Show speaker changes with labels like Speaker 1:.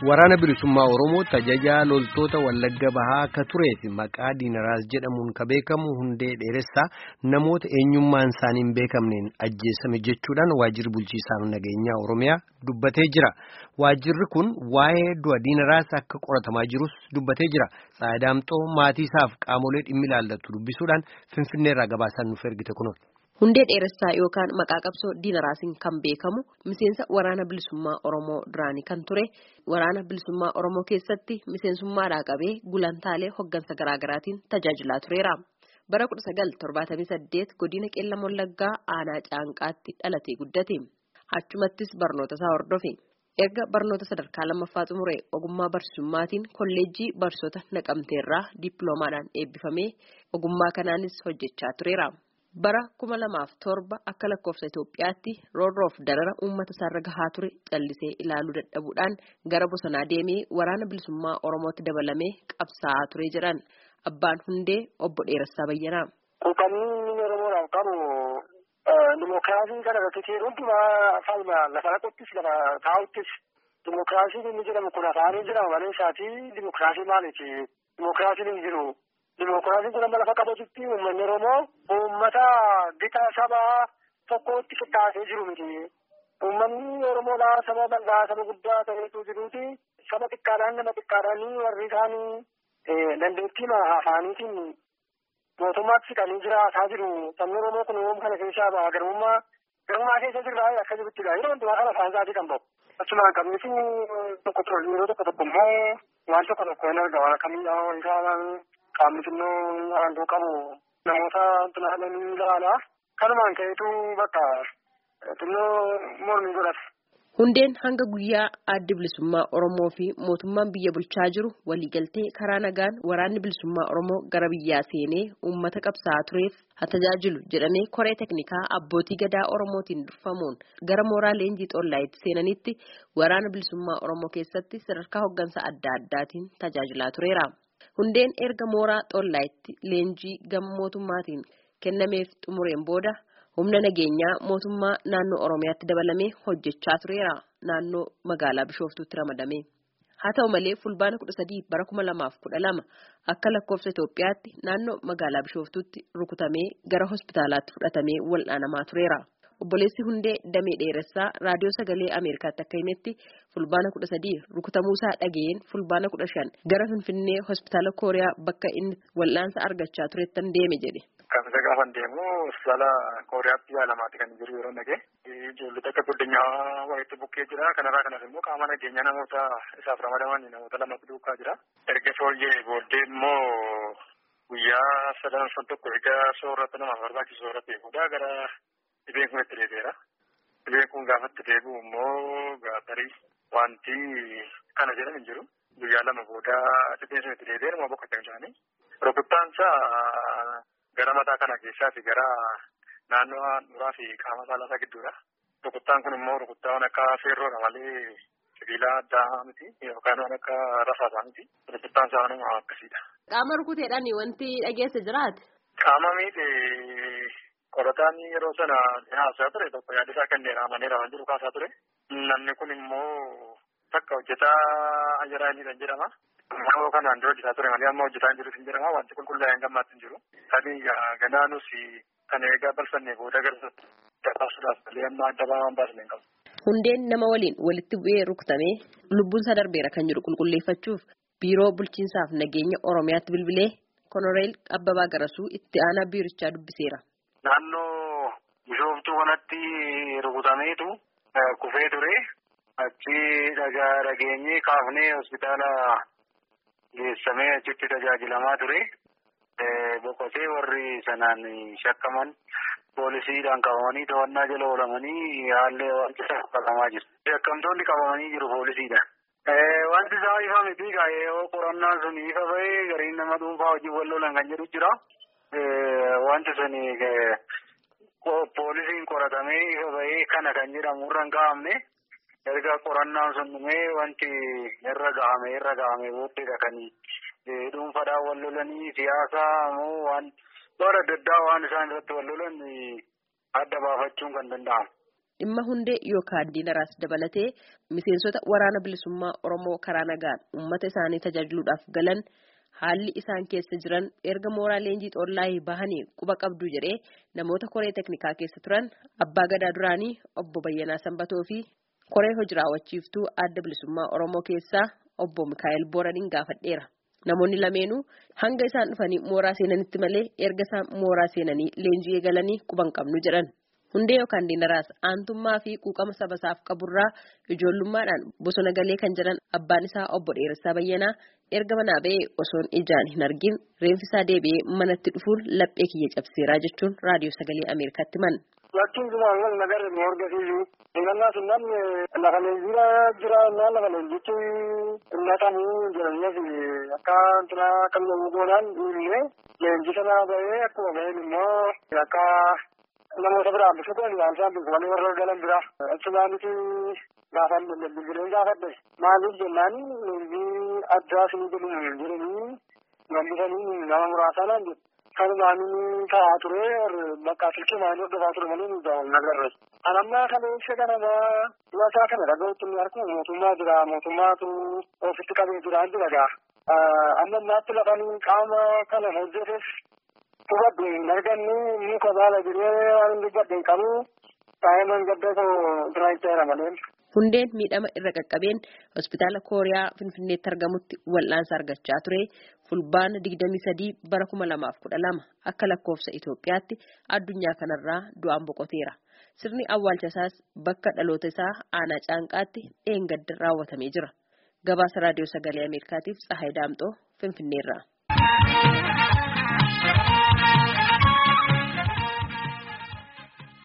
Speaker 1: Waraana bilisummaa Oromoo tajaajila loltoota Wallagga Bahaa akka turee fi maqaa Diinaraas jedhamuun kan beekamu Hundee Dheeressaa namoota eenyummaan isaanii hin beekamneen ajjeesame jechuudhaan waajjirri bulchiinsaa fi nageenyaa Oromiyaa dubbatee jira. Waajjirri kun waa'ee du'a Diinaraas akka qoratamaa jirus dubbatee jira. Saadaamxoo maatii isaaf qaamolee dhimmi ilaallatu dubbisuudhaan Finfinneerraa gabaasaan nuuf ergite kunuun.
Speaker 2: Hundee Dheeressaa yookaan maqaa qabsoo Diinaraasiin kan beekamu miseensa waraana bilisummaa Oromoo duraanii kan ture waraana bilisummaa Oromoo keessatti miseensummaadhaa qabee gulantaalee hoggansa garaagaraatiin tajaajilaa tureera. Bara 1978 godina Qeellam Wallaggaa aanaa Caanqaatti dhalatee guddate. Achumattis barnoota isaa hordofe. Erga barnoota sadarkaa lammaffaa xumuree ogummaa barsiisummaatiin kolleejjii barsoota Naqamteerraa dippiloomaadhaan eebbifamee ogummaa kanaanis hojjechaa tureera. Bara 2007 akka lakkoofsa Itoophiyaatti roorroof darara uummata isaarra gahaa ture callisee ilaaluu dadhabuudhaan gara bosonaa deemee waraana bilisummaa Oromootti dabalamee qabsaa'aa ture jedhan abbaan Hundee obbo Dheeressaa Bayyanaa.
Speaker 3: Qulqullinni Oromoodhaaf qabu dimookiraasii kana irratti hundumaa falma lafa dhaquttis lafa taa'uttis dimookiraasiin inni jedhamu kun afaanii jedhama malee isaatii dimookiraasii maaliiti? Dimookiraasiin hin jiru. Dimookiraasiin kun amma lafa qabatutti uummanni Oromoo uummata gita sabaa tokkotti qixxaatee jiru miti. Uummanni Oromoodhaa saba bal'aa saba guddaa ta'eetu jiruuti. Saba xiqqaadhaan nama xiqqaadhaanii warri isaanii dandeettii afaaniitiin mootummaatti siqanii jiraataa jiru. Sabni Oromoo kun uumama kana keessaa ba'a. Garummaa keessa jirraa akka jiruttidha. Yeroo hundumaa kana afaan isaatii kan ba'u. Achumaan qabnis yeroo tokko tokko immoo waan tokko tokko hin argaa waan akkamii qaamni xinnoo aangoo qabu namoota xinaalanii ilaala. Kanumaan ka'eetu bakka xinnoo mormii godhata.
Speaker 2: Hundeen hanga guyyaa adda bilisummaa Oromoo fi mootummaan biyya bulchaa jiru waliigaltee karaa nagaan waraanni bilisummaa Oromoo gara biyyaa seenee uummata qabsaa'aa tureef haa tajaajilu jedhamee koree teknikaa abbootii gadaa Oromootiin durfamuun gara mooraa leenjii Xollaayitti seenanitti waraana bilisummaa Oromoo keessatti sadarkaa hoggansa adda addaatiin tajaajilaa tureera. Hundeen erga mooraa Xollaayitti leenjii gama mootummaatiin kennameef xumureen booda humna nageenyaa mootummaa naannoo Oromiyaatti dabalamee hojjechaa tureera naannoo magaalaa Bishooftuutti ramadame. Haa ta'u malee fulbaana 13 bara 2012 akka lakkoofsa Itoophiyaatti naannoo magaalaa Bishooftuutti rukutamee gara hospitaalaatti fudhatamee wal'aanamaa tureera. Obboleessi Hundee Damee Dheeressaa raadiyoo sagalee Ameerikaatti akka himetti fulbaana 13 rukutamuusaa dhaga'een fulbaana 15 gara Finfinnee hospitaala Kooriyaa bakka inni wal'aansa argachaa turettan deeme jedhe.
Speaker 3: Kan gaafa deemu hospitaala Kooriyaatti yaalamaatti kan jiru yeroo nagee ijoollota akka guddinyaa wayiitti bukkee jira. Kanarraa kanas immoo qaama nageenyaa namoota isaaf ramadaman namoota lamatti duukaa jira. Erga fooyyee booddee immoo guyyaa 31 egaa soorata namaaf barbaachisu soorata eeguudha gara dhibeen kun itti deebi'eera. Dhibeen kun gaafa itti deebi'u immoo gaafatarii wanti kana jedhamu hin jiru. Guyyaa lama booda dhibeen sun itti deebi'eera immoo boqotan isaanii. Rukuttaansaa gara mataa kana keessaa fi gara naannoo handhuuraa fi qaama saalaa gidduudha. Rukuttaan kun immoo rukuttaan akka feerroodha malee sibiila addaa miti yookaan waan akka rasaasaa miti. Rukuttaan isaa nama akkasiidha.
Speaker 2: Qaama rukuteedhaan wanti dhageesse jiraate?
Speaker 3: Qaama miidhee qorataan yeroo sana haasaa ture tokko yaadisaa kanneen amaneera waan jiru kaasaa ture. Namni kun immoo takka hojjetaa Ayyaraa jedhama. Naannoo kanaan dura hojjetaa ture malee amma hojjetaa hin jiru hin jedhama. Wanti qulqullaa'een gammaatti hin jiru. Kani ganaanus kan eegaa balfannee booda gargaarsa dabaasuudhaaf malee amma adda bahaan baasnee hin qabu.
Speaker 2: Hundeen nama waliin walitti bu'ee rukutamee lubbuunsaa darbeera kan jiru qulqulleeffachuuf biiroo bulchiinsaaf nageenya Oromiyaatti bilbilee Konoreel Abbabaa Garasuu itti aanaa biirichaa dubbiseera.
Speaker 3: Naannoo Bishooftuu kanatti rukutameetu kufee ture. Achi dhageenyee kaafnee hospitaala geessamee achitti tajaajilamaa ture. Boqotee warri sanaan shakkaman poolisiidhaan qabamanii to'annaa jala oolamanii haalli wanti qabamaa jiru. Shakkamtoonni qabamanii jiru poolisiidhaan. Wanti isaa ifa miti yoo qorannaan sun ifa ba'ee gariin nama dhuunfaa hojii wal lolan kan jedhu jira. Wanti sun poolisiin qoratamee ifa ba'ee kana kan jedhamu irra hin kaa'amne. Erga qorannaan sun dhumee wanti irra ga'ame booddeedha kan dhuunfaadhaan wal lolanii siyaasaa moo waan bara adda addaa waan isaan irratti wal lolan adda baafachuun kan danda'amu.
Speaker 2: dhimma hundee yookaan diinaraas dabalatee miseensota waraana bilisummaa Oromoo karaa nagaan uummata isaanii tajaajiluudhaaf galan haalli isaan keessa jiran erga mooraa leenjii xollaayii bahanii quba qabdu jedhee namoota koree teknikaa keessa turan abbaa gadaa duraanii obbo Bayyanaa Sanbatoo fi koree hojii raawwachiiftuu adda bilisummaa Oromoo keessaa obbo Mikaa'el Booraniin gaafadheera. Namoonni lameenuu hanga isaan dhufanii mooraa seenanitti malee erga isaan mooraa seenanii leenjii eegalanii quban qabnu jedhan. Hundee yookaan diinaraas aantummaa fi quuqama saba isaaf qaburraa ijoollummaadhaan bosona galee kan jiran abbaan isaa obbo Dheeressaa Bayyanaa erga manaa ba'ee osoon ijaan hin argin reenfisaa deebi'ee manatti dhufuun laphee kiyya cabseeraa jechuun raadiyoo sagalee Ameerikaatti himan.
Speaker 3: Lakkiin kumaan wal nagarre ni horgasiisu. Ingannaa sunnaan lafa leenjiira jira lafa leenjiitti innatamu jedhanii akka antuna kan yommuu goonaan dhiibne leenjii sana ba'ee akkuma ba'een immoo akka namoota biraa bifa goon waan isaan biqilanii warra galan bira achumaanitti gaafan bilbileen gaafadhe maaliif jennaan leenjii addaa sinii jedhamu jedhanii gambisanii nama muraasaanaan jedhu. Kanumaanii ta'aa ture bakka silkimaanii hordofaa ture malee nu daawwan nagarre. Anammaa kana ibsa kanamaa lasaa kana dhaga'utti ni argamu mootummaa jira mootummaatu ofitti qabee jira jira gaa. Amma ammaatti lafanii qaama kana hojjetes hubadhu hin arganne muka baala jiree waan hin dubbadhe hin qabu taayiman gadda koo diraayitteera malee.
Speaker 2: Hundeen miidhama irra qaqqabeen hospitaala Kooriyaa Finfinneetti argamutti wal'aansa argachaa ture. Fulbaana 23 bara 2012 akka lakkoofsa Itoophiyaatti addunyaa kanarraa du'aan boqoteera. Sirni awwaalcha isaas bakka dhaloota isaa aanaa caanqaatti dheengadda raawwatamee jira. Gabaasa raadiyoo sagalee Ameerikaatiif Tsahaay Daamxoo Finfinneerraa.